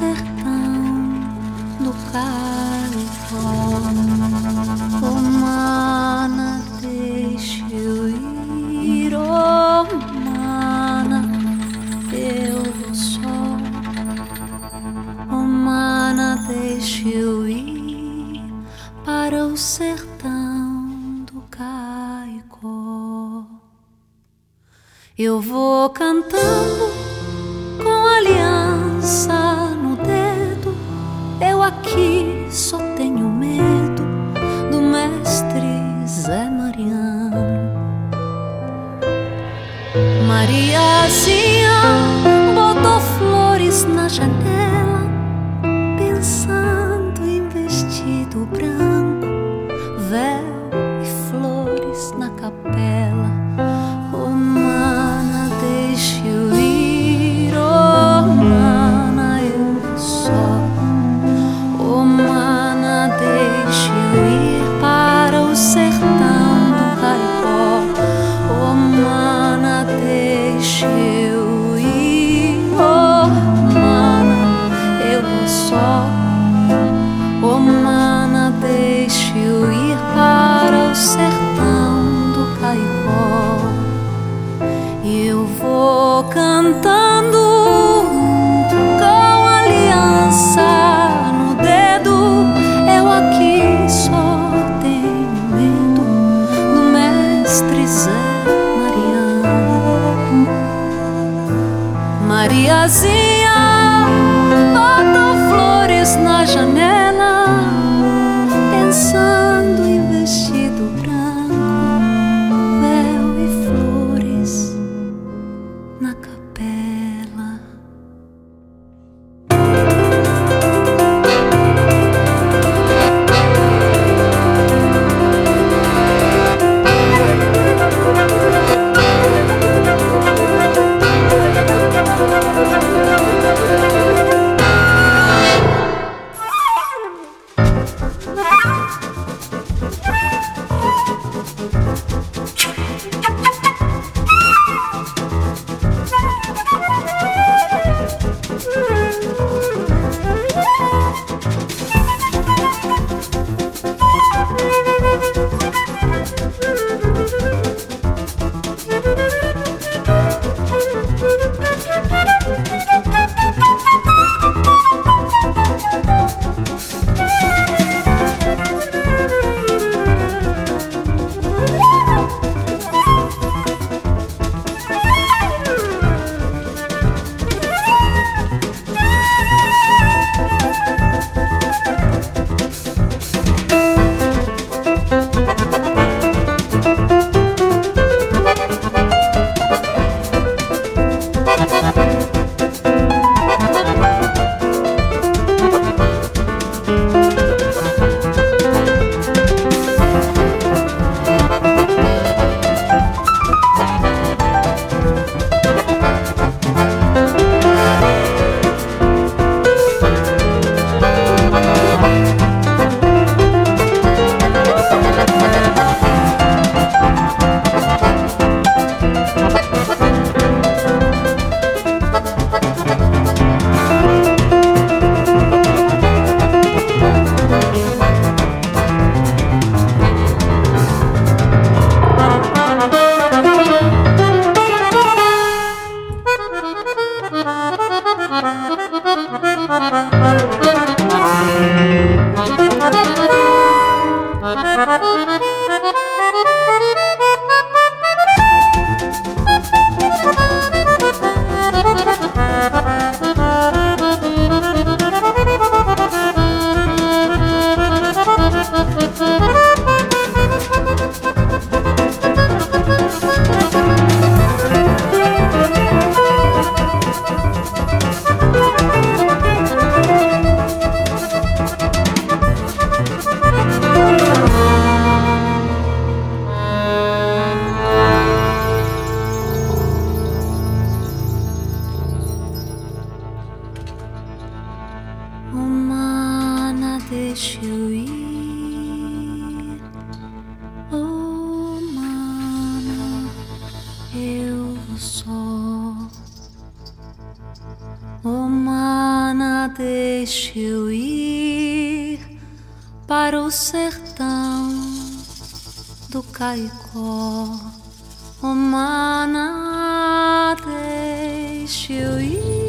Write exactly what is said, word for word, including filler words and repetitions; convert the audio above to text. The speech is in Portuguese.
sertão do Caicó. Oh, mana, deixa eu ir, oh, mana, eu vou só. Oh, mana, deixa eu ir para o sertão do Caicó. Eu vou cantando com aliança no dedo. Eu aqui só tenho medo do mestre Zé Mariano. Mariazinha botou flores na janela, pensando em vestido branco, véu e flores na capela. Oh, mana, deixa eu ir, oh, mana, eu vou só. Oh, mana, deixa eu ir para o sertão do Caicó. Oh, mana, deixa eu ir, oh, mana, eu vou só. Oh, mana, deixa eu ir para o sertão do Caicó. Eu vou cantando com aliança no dedo. Eu aqui só tenho medo do mestre Zé Mariano. Mariazinha botou flores na janela, pensando em vestido branco, véu e flores na capela. deixa eu ir. Oh, mana, eu só. Oh, mana. mana, deixa eu ir para o sertão do Caicó. Oh, mana, deixa eu ir.